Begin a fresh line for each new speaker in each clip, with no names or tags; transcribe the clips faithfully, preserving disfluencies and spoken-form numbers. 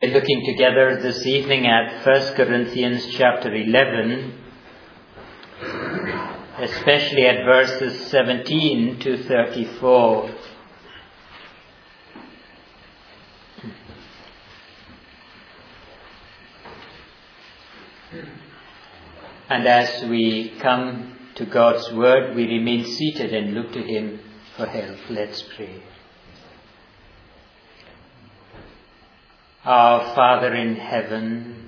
Looking together this evening at First Corinthians chapter eleven, especially at verses seventeen to thirty-four. And as we come to God's word, we remain seated and look to Him for help. Let's pray. Our Father in heaven,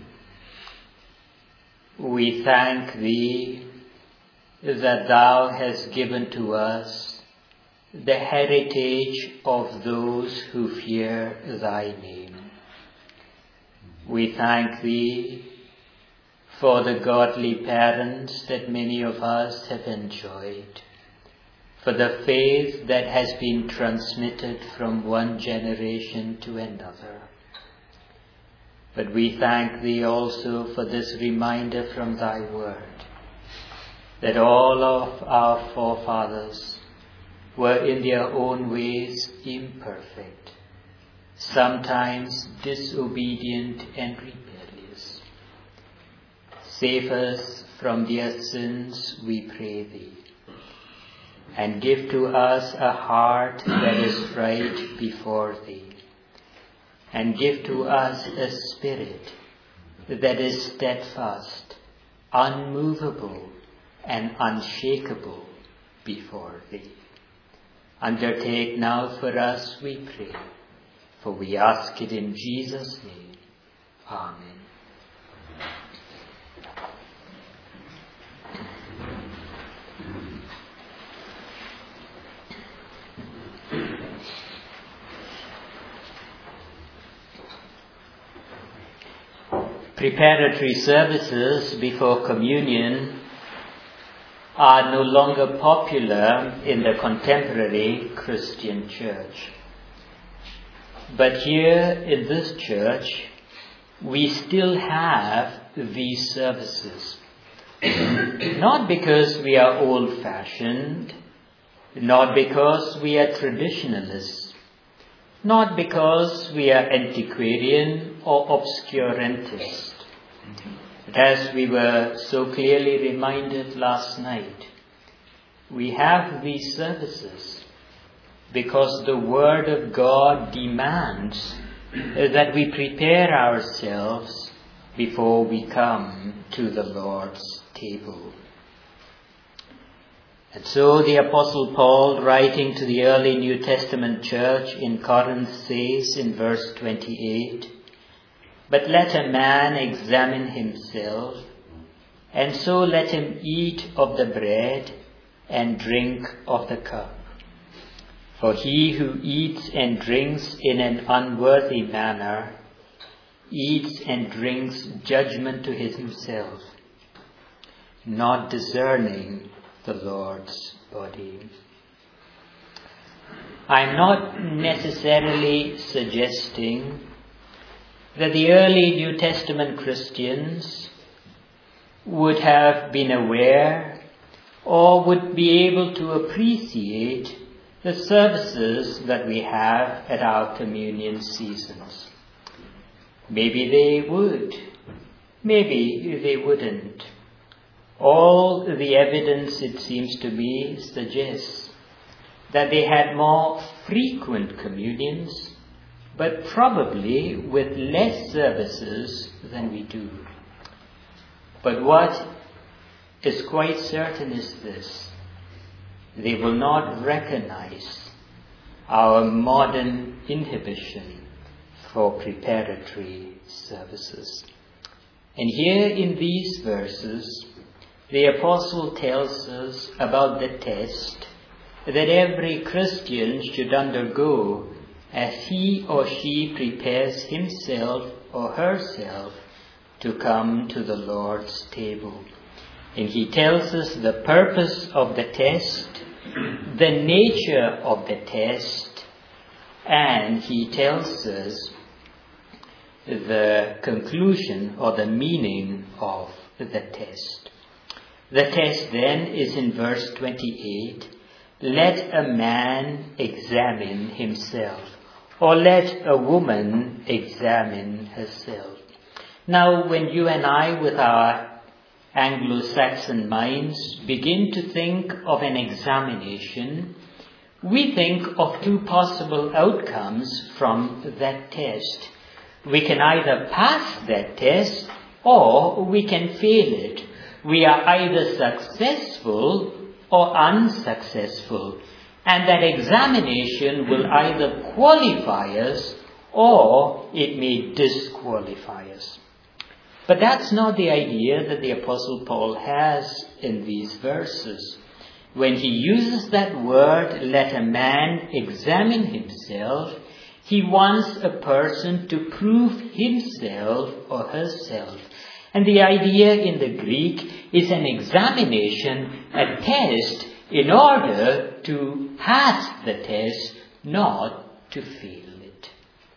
we thank Thee that Thou hast given to us the heritage of those who fear Thy name. We thank Thee for the godly parents that many of us have enjoyed, for the faith that has been transmitted from one generation to another. But we thank Thee also for this reminder from Thy word, that all of our forefathers were in their own ways imperfect, sometimes disobedient and rebellious. Save us from their sins, we pray Thee, and give to us a heart that is right before Thee. And give to us a spirit that is steadfast, unmovable, and unshakable before Thee. Undertake now for us, we pray, for we ask it in Jesus' name. Amen. Preparatory services before communion are no longer popular in the contemporary Christian church. But here in this church, we still have these services. Not because we are old-fashioned, not because we are traditionalists, not because we are antiquarian or obscurantist. But as we were so clearly reminded last night, we have these services because the Word of God demands that we prepare ourselves before we come to the Lord's table. And so the Apostle Paul, writing to the early New Testament church in Corinth, says in verse twenty-eight, "But let a man examine himself, and so let him eat of the bread and drink of the cup. For he who eats and drinks in an unworthy manner eats and drinks judgment to himself, not discerning the Lord's body." I'm not necessarily suggesting that the early New Testament Christians would have been aware or would be able to appreciate the services that we have at our communion seasons. Maybe they would, maybe they wouldn't. All the evidence, it seems to me, suggests that they had more frequent communions, but probably with less services than we do. But what is quite certain is this: they will not recognize our modern inhibition for preparatory services. And here in these verses, the Apostle tells us about the test that every Christian should undergo as he or she prepares himself or herself to come to the Lord's table. And he tells us the purpose of the test, the nature of the test, and he tells us the conclusion or the meaning of the test. The test then is in verse twenty-eight. Let a man examine himself, or let a woman examine herself. Now, when you and I, with our Anglo-Saxon minds, begin to think of an examination, we think of two possible outcomes from that test. We can either pass that test or we can fail it. We are either successful or unsuccessful. And that examination will either qualify us or it may disqualify us. But that's not the idea that the Apostle Paul has in these verses. When he uses that word, let a man examine himself, he wants a person to prove himself or herself. And the idea in the Greek is an examination, a test, in order to pass the test, not to fail it.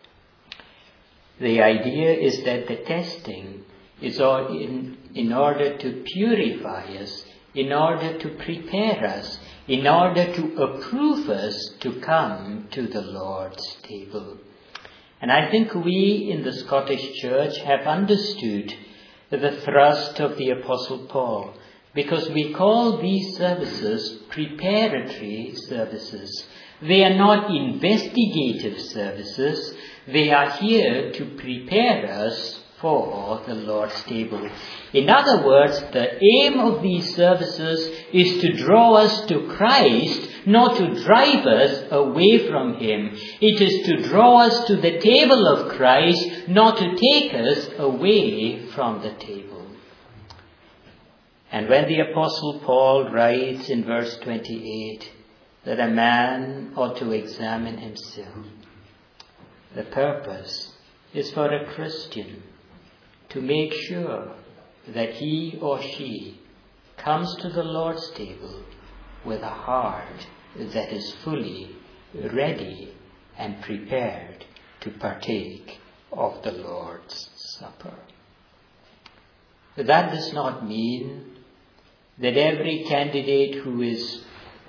The idea is that the testing is in, in order to purify us, in order to prepare us, in order to approve us to come to the Lord's table. And I think we in the Scottish Church have understood the thrust of the Apostle Paul, because we call these services preparatory services. They are not investigative services. They are here to prepare us for the Lord's table. In other words, the aim of these services is to draw us to Christ, not to drive us away from Him. It is to draw us to the table of Christ, not to take us away from the table. And when the Apostle Paul writes in verse twenty-eight that a man ought to examine himself, the purpose is for a Christian to make sure that he or she comes to the Lord's table with a heart that is fully ready and prepared to partake of the Lord's Supper. But that does not mean that every candidate who is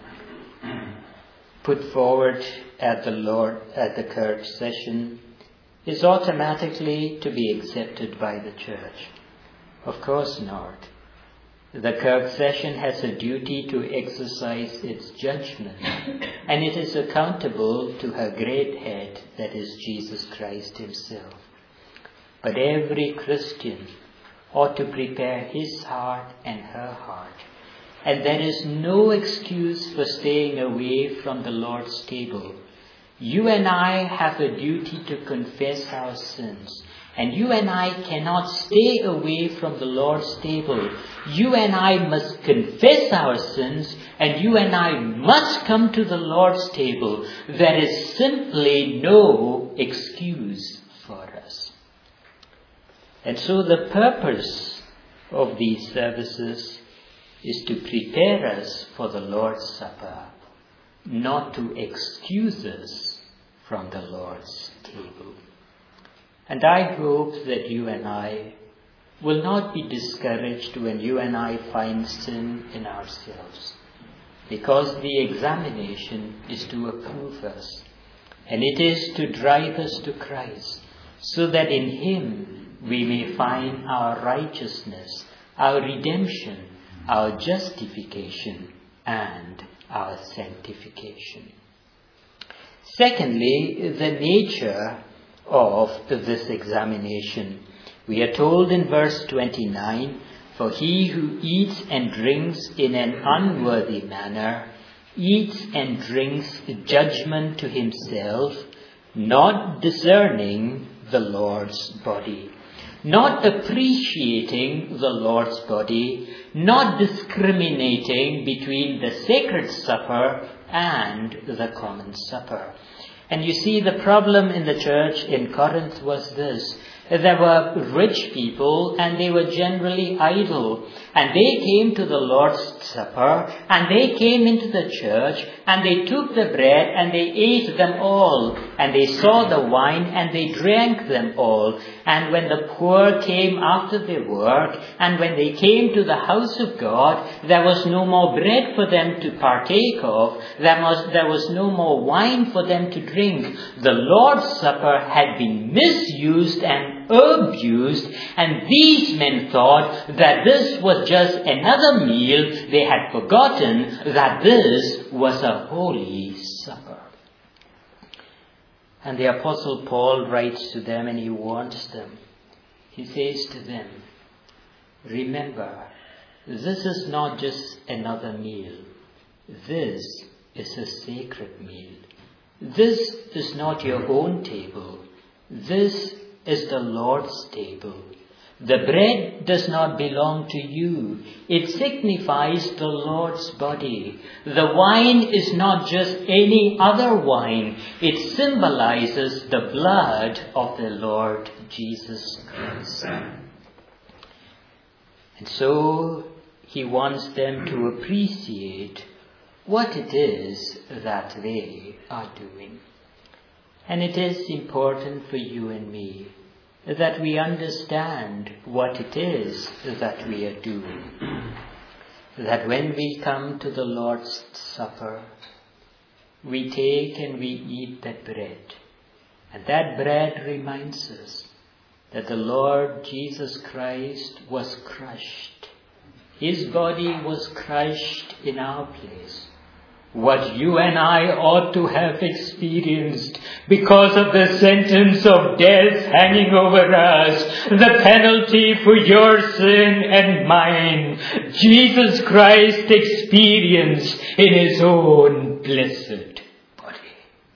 put forward at the Lord at the Kirk session is automatically to be accepted by the church. Of course not. The Kirk session has a duty to exercise its judgment, and it is accountable to her great head, that is Jesus Christ Himself. But every Christian ought to prepare his heart and her heart. And there is no excuse for staying away from the Lord's table. You and I have a duty to confess our sins. And you and I cannot stay away from the Lord's table. You and I must confess our sins, and you and I must come to the Lord's table. There is simply no excuse for us. And so the purpose of these services is to prepare us for the Lord's Supper, not to excuse us from the Lord's table. And I hope that you and I will not be discouraged when you and I find sin in ourselves, because the examination is to approve us, and it is to drive us to Christ, so that in Him we may find our righteousness, our redemption, our justification, and our sanctification. Secondly, the nature of this examination. We are told in verse twenty-nine, "For he who eats and drinks in an unworthy manner eats and drinks judgment to himself, not discerning the Lord's body." Not appreciating the Lord's body, not discriminating between the sacred supper and the common supper. And you see, the problem in the church in Corinth was this, There were rich people, and they were generally idle. And they came to the Lord's Supper, and they came into the church, and they took the bread, and they ate them all. And they saw the wine, and they drank them all. And when the poor came after their work, and when they came to the house of God, there was no more bread for them to partake of. There was, there was no more wine for them to drink. The Lord's Supper had been misused and abused, and these men thought that this was just another meal. They had forgotten that this was a holy supper. And the Apostle Paul writes to them and he warns them. He says to them, remember, this is not just another meal. This is a sacred meal. This is not your own table. This is the Lord's table. The bread does not belong to you. It signifies the Lord's body. The wine is not just any other wine. It symbolizes the blood of the Lord Jesus Christ. And so he wants them to appreciate what it is that they are doing. And it is important for you and me that we understand what it is that we are doing. That when we come to the Lord's Supper, we take and we eat that bread. And that bread reminds us that the Lord Jesus Christ was crushed. His body was crushed in our place. What you and I ought to have experienced because of the sentence of death hanging over us, the penalty for your sin and mine, Jesus Christ experienced in his own blessed body.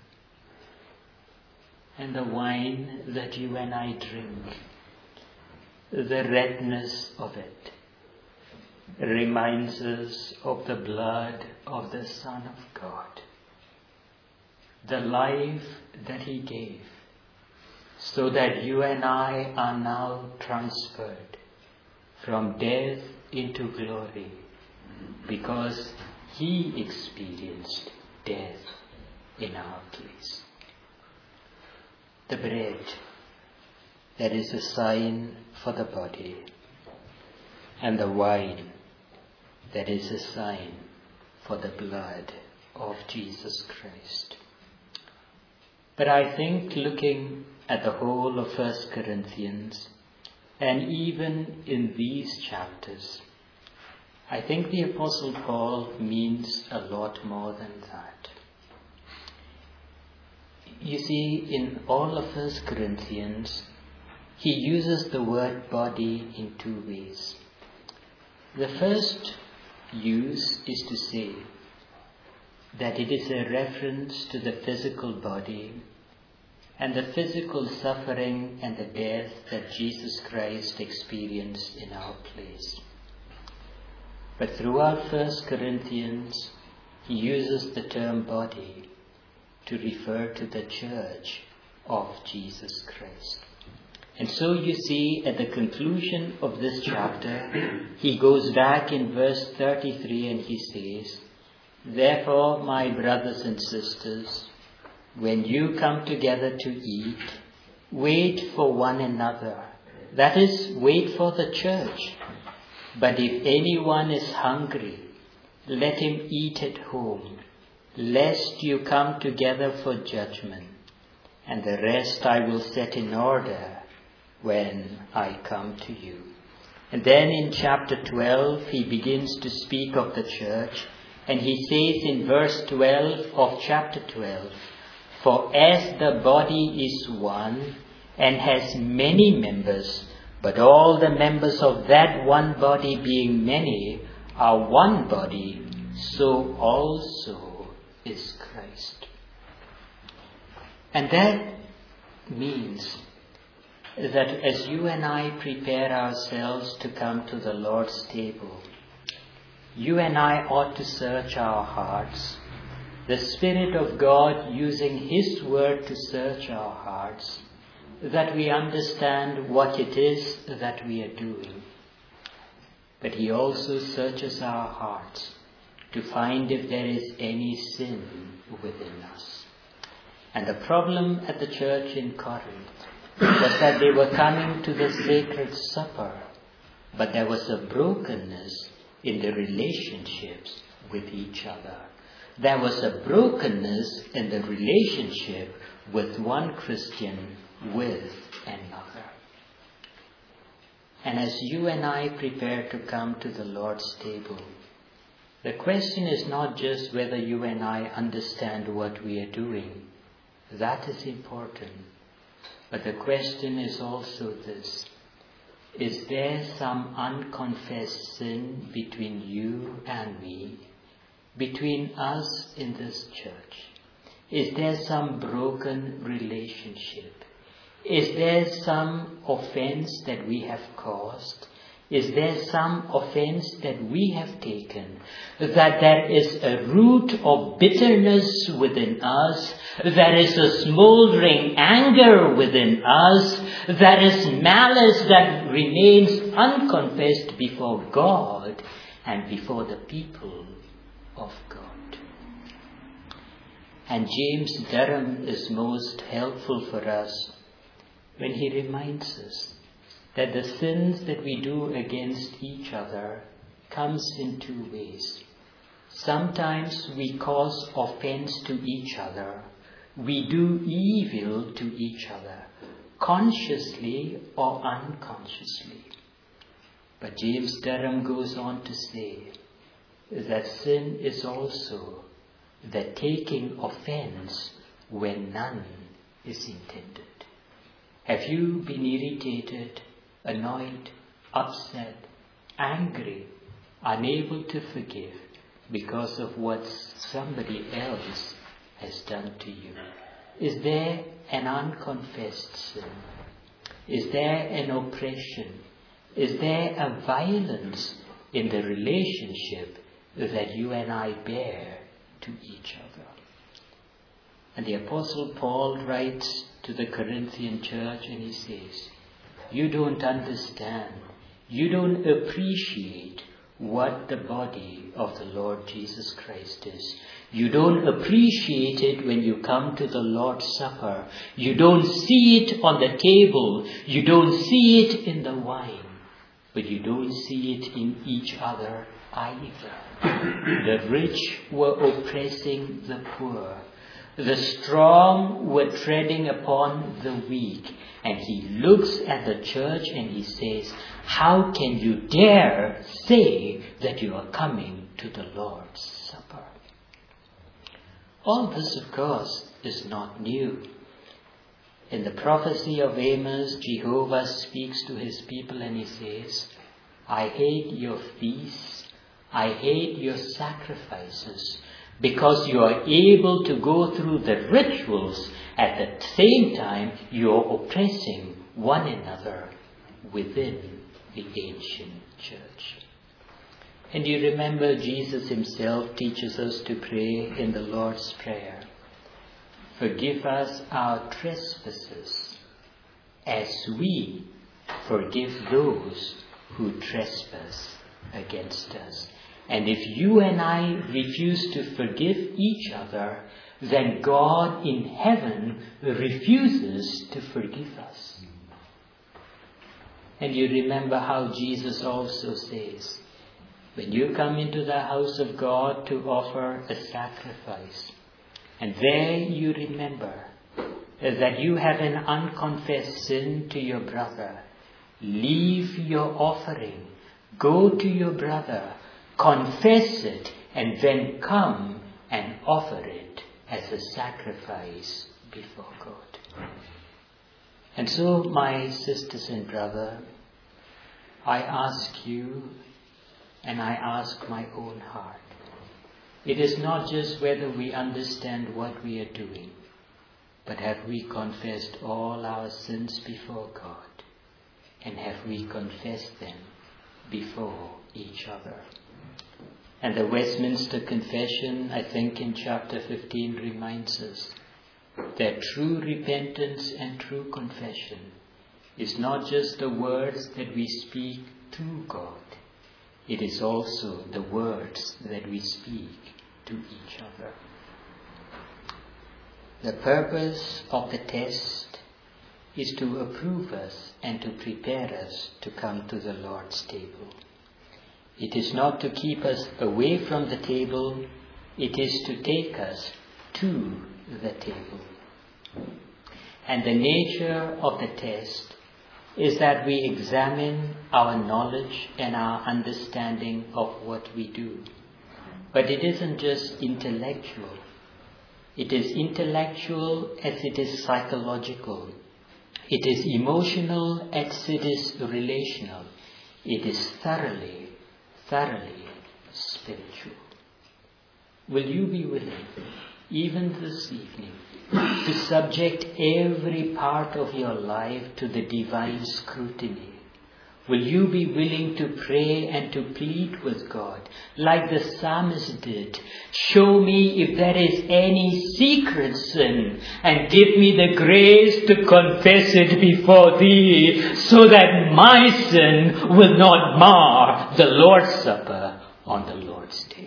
And the wine that you and I drink, the redness of it, reminds us of the blood of the Son of God, the life that he gave, so that you and I are now transferred from death into glory, because he experienced death in our place. The bread, that is a sign for the body, and the wine, that is a sign for the blood of Jesus Christ. But I think looking at the whole of First Corinthians, and even in these chapters, I think the Apostle Paul means a lot more than that. You see, in all of First Corinthians, he uses the word body in two ways. The first use is to say that it is a reference to the physical body and the physical suffering and the death that Jesus Christ experienced in our place. But throughout First Corinthians, he uses the term body to refer to the church of Jesus Christ. And so you see, at the conclusion of this chapter, he goes back in verse thirty-three and he says, therefore, my brothers and sisters, when you come together to eat, wait for one another. That is, wait for the church. But if anyone is hungry, let him eat at home, lest you come together for judgment. And the rest I will set in order when I come to you. And then in chapter twelve, he begins to speak of the church. And he says in verse twelve of chapter twelve, for as the body is one and has many members, but all the members of that one body being many are one body, so also is Christ. And that means that as you and I prepare ourselves to come to the Lord's table, you and I ought to search our hearts. The Spirit of God using His Word to search our hearts, that we understand what it is that we are doing. But He also searches our hearts to find if there is any sin within us. And the problem at the church in Corinth was that they were coming to the sacred supper, but there was a brokenness in the relationships with each other. There was a brokenness in the relationship with one Christian with another. And as you and I prepare to come to the Lord's table, the question is not just whether you and I understand what we are doing. That is important. But the question is also this: is there some unconfessed sin between you and me, between us in this church? Is there some broken relationship? Is there some offense that we have caused? Is there some offense that we have taken? That there is a root of bitterness within us? There is a smoldering anger within us? There is malice that remains unconfessed before God and before the people of God? And James Durham is most helpful for us when he reminds us that the sins that we do against each other comes in two ways. Sometimes we cause offense to each other. We do evil to each other, consciously or unconsciously. But James Durham goes on to say that sin is also the taking offense when none is intended. Have you been irritated, annoyed, upset, angry, unable to forgive because of what somebody else has done to you? Is there an unconfessed sin? Is there an oppression? Is there a violence in the relationship that you and I bear to each other? And the Apostle Paul writes to the Corinthian church and he says, you don't understand, you don't appreciate what the body of the Lord Jesus Christ is. You don't appreciate it when you come to the Lord's Supper. You don't see it on the table. You don't see it in the wine. But you don't see it in each other either. The rich were oppressing the poor. The strong were treading upon the weak. And he looks at the church and he says, how can you dare say that you are coming to the Lord's Supper? All this, of course, is not new. In the prophecy of Amos, Jehovah speaks to his people and he says, I hate your feasts, I hate your sacrifices, because you are able to go through the rituals, at the same time you are oppressing one another within the ancient church. And you remember Jesus himself teaches us to pray in the Lord's Prayer. Forgive us our trespasses as we forgive those who trespass against us. And if you and I refuse to forgive each other, then God in heaven refuses to forgive us. And you remember how Jesus also says, when you come into the house of God to offer a sacrifice, and there you remember that you have an unconfessed sin to your brother, leave your offering, go to your brother, confess it, and then come and offer it as a sacrifice before God. And so, my sisters and brother, I ask you, and I ask my own heart, it is not just whether we understand what we are doing, but have we confessed all our sins before God, and have we confessed them before each other? And the Westminster Confession, I think in chapter fifteen, reminds us that true repentance and true confession is not just the words that we speak to God, it is also the words that we speak to each other. The purpose of the test is to approve us and to prepare us to come to the Lord's table. It is not to keep us away from the table, it is to take us to the table. And the nature of the test is that we examine our knowledge and our understanding of what we do. But it isn't just intellectual. It is intellectual as it is psychological. It is emotional as it is relational. It is thoroughly, thoroughly spiritual. Will you be willing, even this evening, to subject every part of your life to the divine scrutiny? Will you be willing to pray and to plead with God, like the psalmist did? Show me if there is any secret sin, and give me the grace to confess it before Thee, so that my sin will not mar the Lord's Supper on the Lord's Day.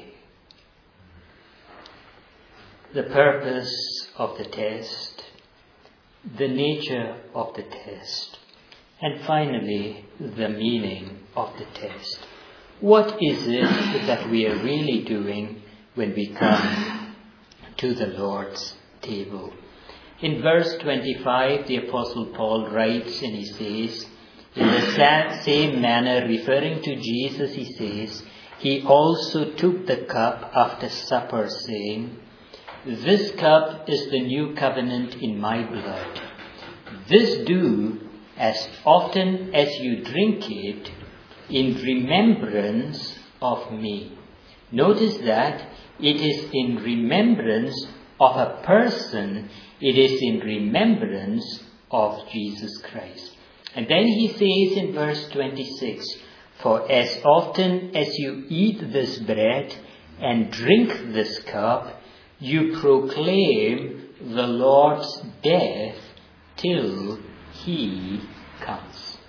The purpose of the test, the nature of the test, and finally, the meaning of the test. What is it that we are really doing when we come to the Lord's table? In verse twenty-five, the Apostle Paul writes and he says, in the same manner, referring to Jesus, he says, He also took the cup after supper, saying, This cup is the new covenant in my blood. This do as often as you drink it in remembrance of me. Notice that it is in remembrance of a person. It is in remembrance of Jesus Christ. And then he says in verse twenty-six, For as often as you eat this bread and drink this cup, you proclaim the Lord's death till He comes.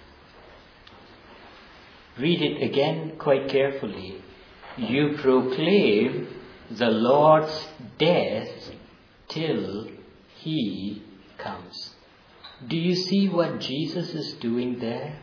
Read it again quite carefully. You proclaim the Lord's death till He comes. Do you see what Jesus is doing there?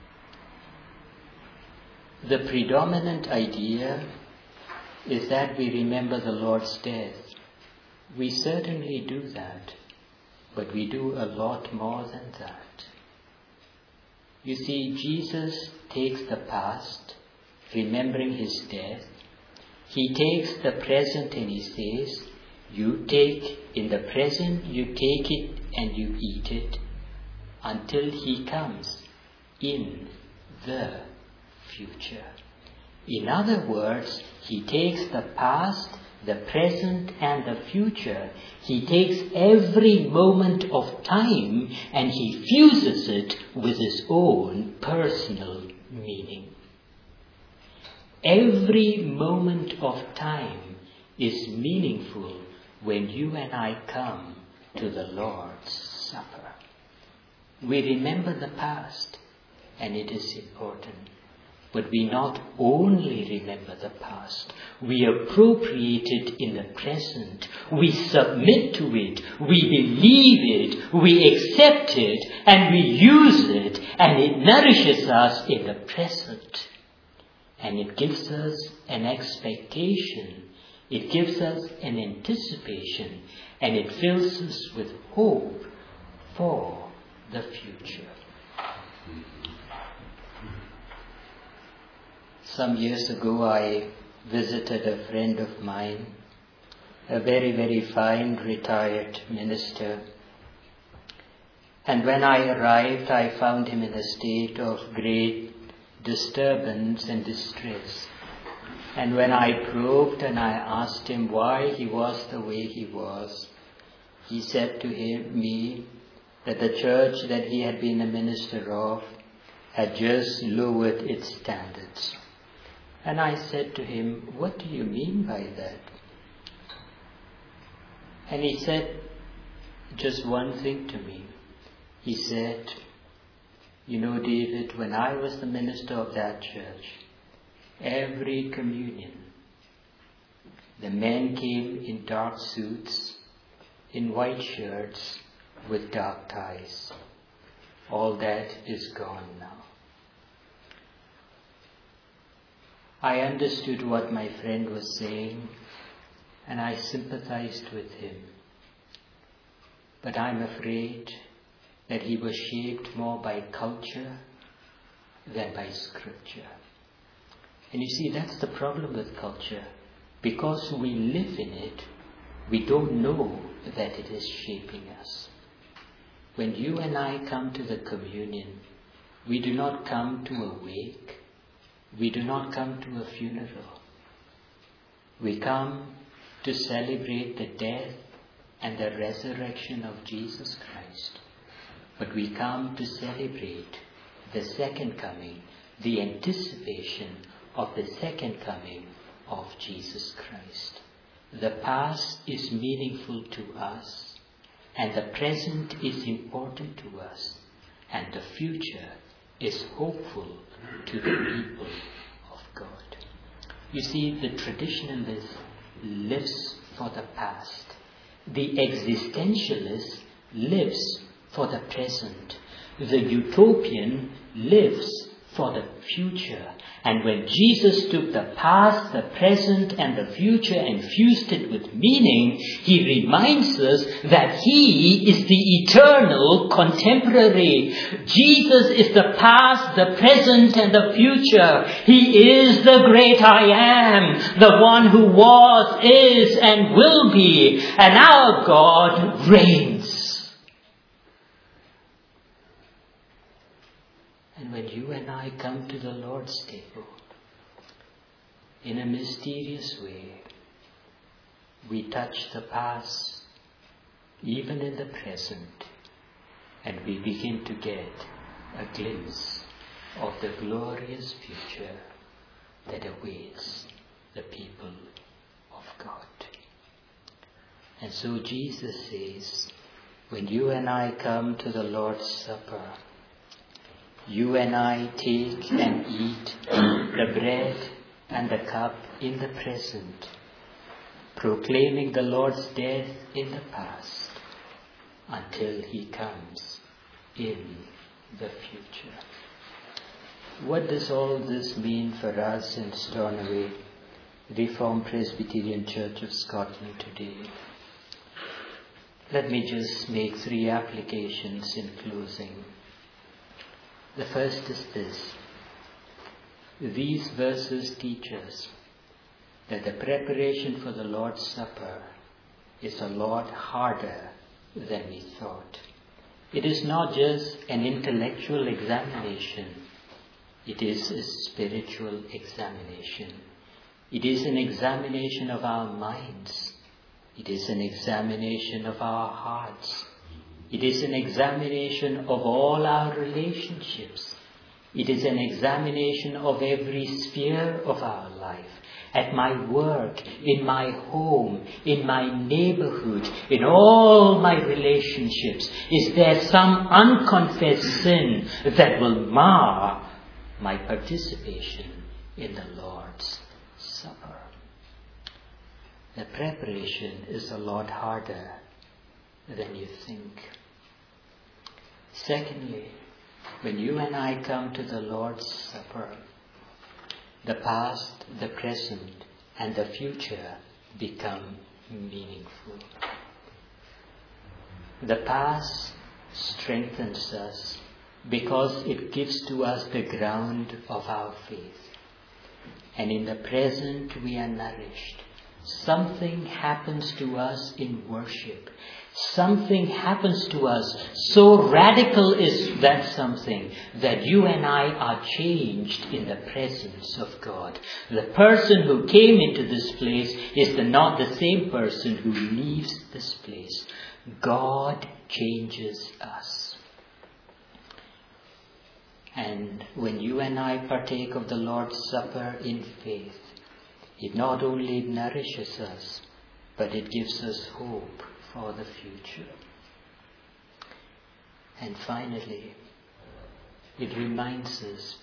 The predominant idea is that we remember the Lord's death. We certainly do that, but we do a lot more than that. You see, Jesus takes the past, remembering His death. He takes the present and He says, you take, in the present, you take it and you eat it until He comes in the future. In other words, He takes the past, the present and the future. He takes every moment of time and He fuses it with His own personal meaning. Every moment of time is meaningful when you and I come to the Lord's Supper. We remember the past, and it is important. But we not only remember the past, we appropriate it in the present. We submit to it, we believe it, we accept it, and we use it, and it nourishes us in the present. And it gives us an expectation, it gives us an anticipation, and it fills us with hope for the future. Some years ago, I visited a friend of mine, a very, very fine retired minister. And when I arrived, I found him in a state of great disturbance and distress. And when I probed and I asked him why he was the way he was, he said to him, me that the church that he had been a minister of had just lowered its standards. And I said to him, what do you mean by that? And he said, just one thing to me. He said, you know, David, when I was the minister of that church, every communion, the men came in dark suits, in white shirts, with dark ties. All that is gone now. I understood what my friend was saying, and I sympathized with him. But I'm afraid that he was shaped more by culture than by Scripture. And you see, that's the problem with culture. Because we live in it, we don't know that it is shaping us. When you and I come to the communion, we do not come to a wake. We do not come to a funeral. We come to celebrate the death and the resurrection of Jesus Christ. But we come to celebrate the second coming, the anticipation of the second coming of Jesus Christ. The past is meaningful to us, and the present is important to us, and the future is hopeful to the people of God. You see, the traditionalist lives for the past. The existentialist lives for the present. The utopian lives for the future. And when Jesus took the past, the present, and the future and fused it with meaning, he reminds us that he is the eternal contemporary. Jesus is the past, the present, and the future. He is the great I am, the one who was, is, and will be. And our God reigns. And when you and I come to the Lord's table, in a mysterious way, we touch the past, even in the present, and we begin to get a glimpse of the glorious future that awaits the people of God. And so Jesus says, when you and I come to the Lord's Supper, you and I take and eat the bread and the cup in the present, proclaiming the Lord's death in the past until he comes in the future. What does all this mean for us in Stornoway, Reformed Presbyterian Church of Scotland today? Let me just make three applications in closing. The first is this. These verses teach us that the preparation for the Lord's Supper is a lot harder than we thought. It is not just an intellectual examination. It is a spiritual examination. It is an examination of our minds. It is an examination of our hearts. It is an examination of all our relationships. It is an examination of every sphere of our life. At my work, in my home, in my neighborhood, in all my relationships, is there some unconfessed sin that will mar my participation in the Lord's Supper? The preparation is a lot harder than you think. Secondly, when you and I come to the Lord's Supper, the past, the present, and the future become meaningful. The past strengthens us because it gives to us the ground of our faith. And in the present we are nourished. Something happens to us in worship. Something happens to us. So radical is that something that you and I are changed in the presence of God. The person who came into this place is the, not the same person who leaves this place. God changes us. And when you and I partake of the Lord's Supper in faith, it not only nourishes us, but it gives us hope for the future. And finally, it reminds us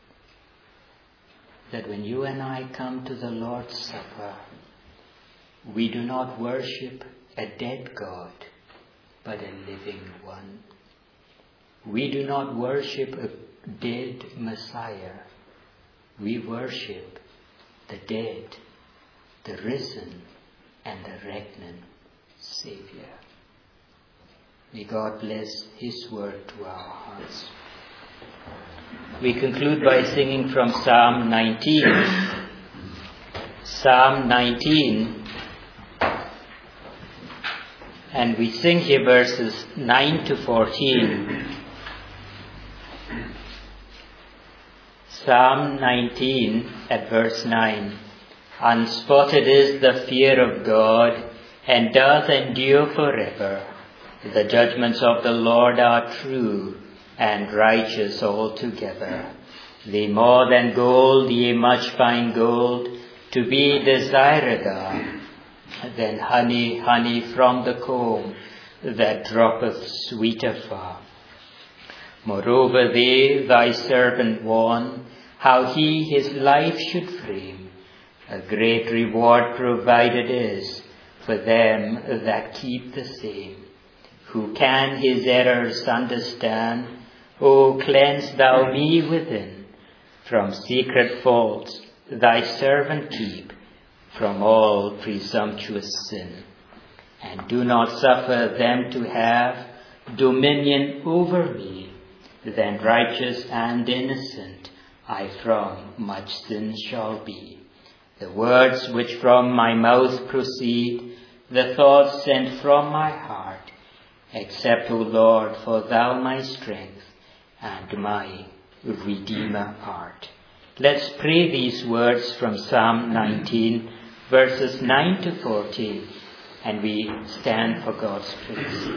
that when you and I come to the Lord's Supper, we do not worship a dead God, but a living one. We do not worship a dead Messiah. We worship the dead, the risen, and the regnant Savior. May God bless His word to our hearts. We conclude by singing from Psalm nineteen. Psalm nineteen. And we sing here verses nine to fourteen. Psalm nineteen at verse nine. Unspotted is the fear of God, and doth endure forever. The judgments of the Lord are true, and righteous altogether. They more than gold, yea, much fine gold, to be desired are, than honey, honey from the comb, that droppeth sweeter far. Moreover, they thy servant warn, how he his life should frame. A great reward provided is for them that keep the same. Who can his errors understand? O cleanse thou me within. From secret faults thy servant keep, from all presumptuous sin. And do not suffer them to have dominion over me. Then righteous and innocent I from much sin shall be. The words which from my mouth proceed, the thoughts sent from my heart, accept, O Lord, for thou my strength and my Redeemer art. Let's pray these words from Psalm nineteen, verses nine to fourteen, and we stand for God's praise.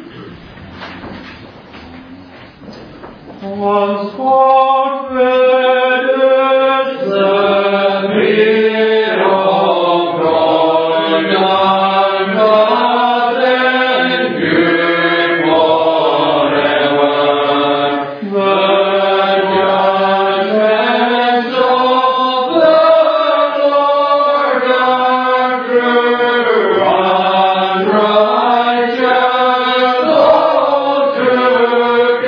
Once forfeited the fear of God, and God and good forever. The judgments of the Lord are true and righteous altogether.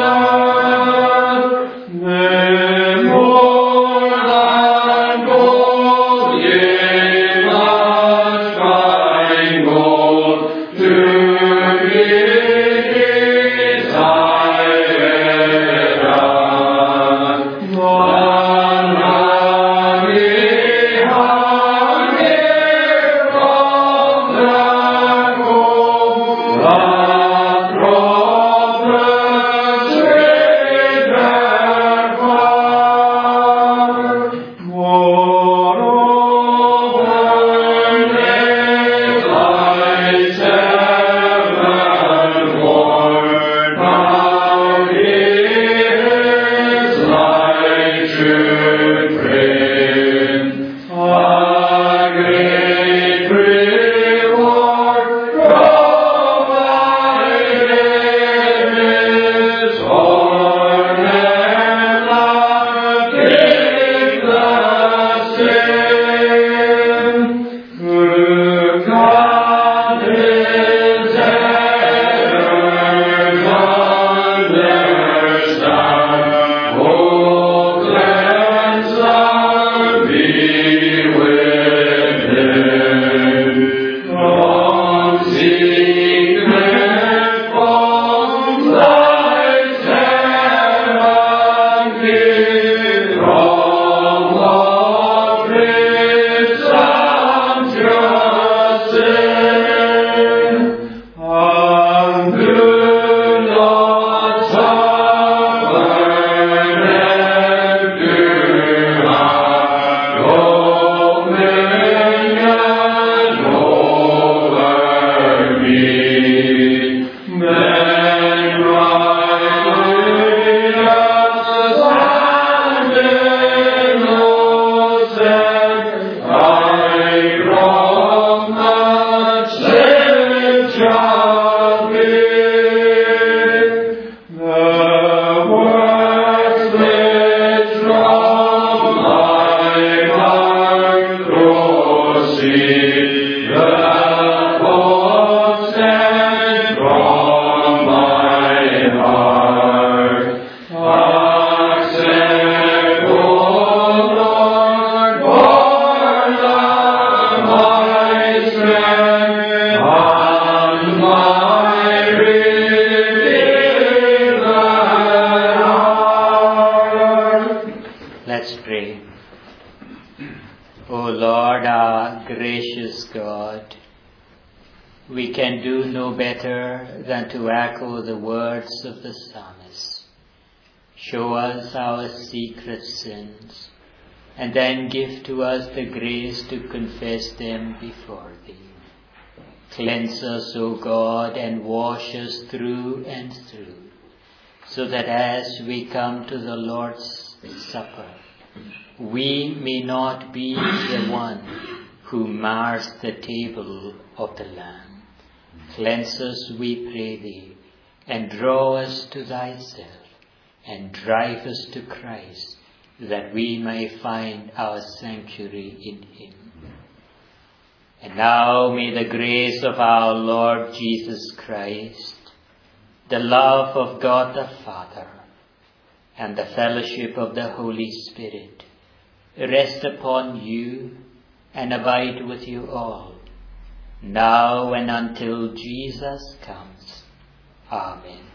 They more than gold, yea, much fine gold, to be desired are, than honey, honey from the comb, that droppeth sweeter far. Moreover, they thy servant warn, how he his life should frame. A great reward provided is for them that keep the same. Who can his errors understand? O cleanse
Let's pray. O Lord, our gracious God, we can do no better than to echo the words of the psalmist. Show us our secret sins, and then give to us the grace to confess them before Thee. Cleanse us, O God, and wash us through and through, so that as we come to the Lord's Supper, we may not be the one who mars the table of the Lamb. Cleanse us, we pray Thee, and draw us to Thyself, and drive us to Christ, that we may find our sanctuary in Him. And now may the grace of our Lord Jesus Christ, the love of God the Father, and the fellowship of the Holy Spirit rest upon you and abide with you all, now and until Jesus comes. Amen.